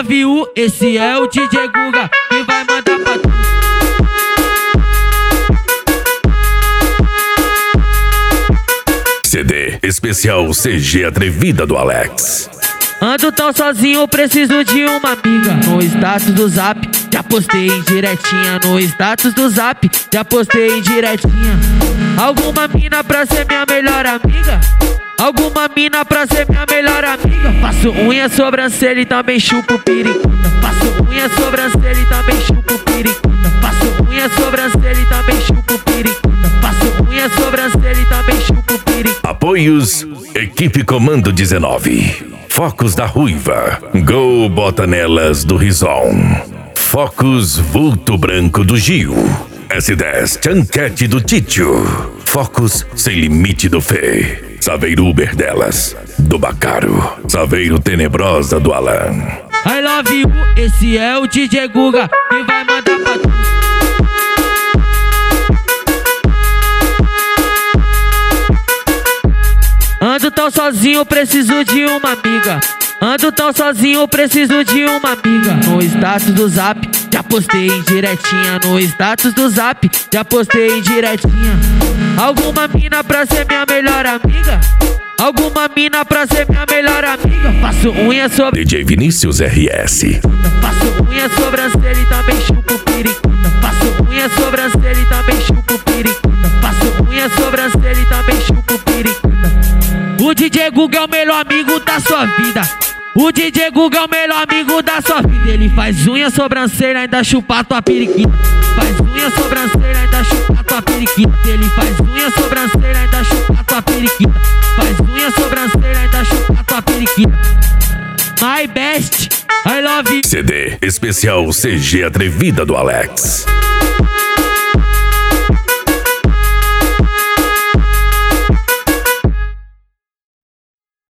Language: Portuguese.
love you, esse é o DJ Guga que vai mandar pra tu. CD especial CG Atrevida do Alex. Ando tão sozinho, preciso de uma amiga. No status do Zap, já postei em diretinha. No status do Zap, já postei em diretinha. Alguma mina pra ser minha melhor amiga? Alguma mina pra ser minha melhor amiga? Faço unha, sobrancelha e também chupo periquita. Faço unha, sobrancelha e também chupo periquita. Faço unha, sobrancelha e também chupo periquita. Faço unha, sobrancelha e também chupo periquita. Apoios: Equipe Comando 19, Focos da Ruiva, Gol Bota Nelas do Rison, Focos Vulto Branco do Gil, S10 Chanquete do Títio, Focos Sem Limite do Fê, Saveiro Uber delas, do Bacaro, Saveiro Tenebrosa do Alan. I love you, esse é o DJ Guga que vai mandar pra tu. Ando tão sozinho, preciso de uma amiga. Ando tão sozinho, preciso de uma amiga. No status do Zap, já postei em diretinha. No status do Zap, já postei em diretinha. Alguma mina pra ser minha melhor amiga? Alguma mina pra ser minha melhor amiga? Faço unha sobre DJ Vinícius RS. Faço unha, sobrancelha e também chupo periquita. Faço unha, sobrancelha e também chupo periquita. Faço unha, sobrancelha e também chupo periquita. O DJ Guga é o melhor amigo da sua vida. O DJ Guga é o melhor amigo da sua vida. Ele faz unha, sobrancelha, ainda chupa tua periquita. Faz unha, sobrancelha, ainda chupa tua periquita. Ele faz unha, sobrancelha, ainda chupa tua periquita. Faz unha, sobrancelha, ainda chupa tua periquita. My best, I love you. CD especial CG Atrevida do Alex.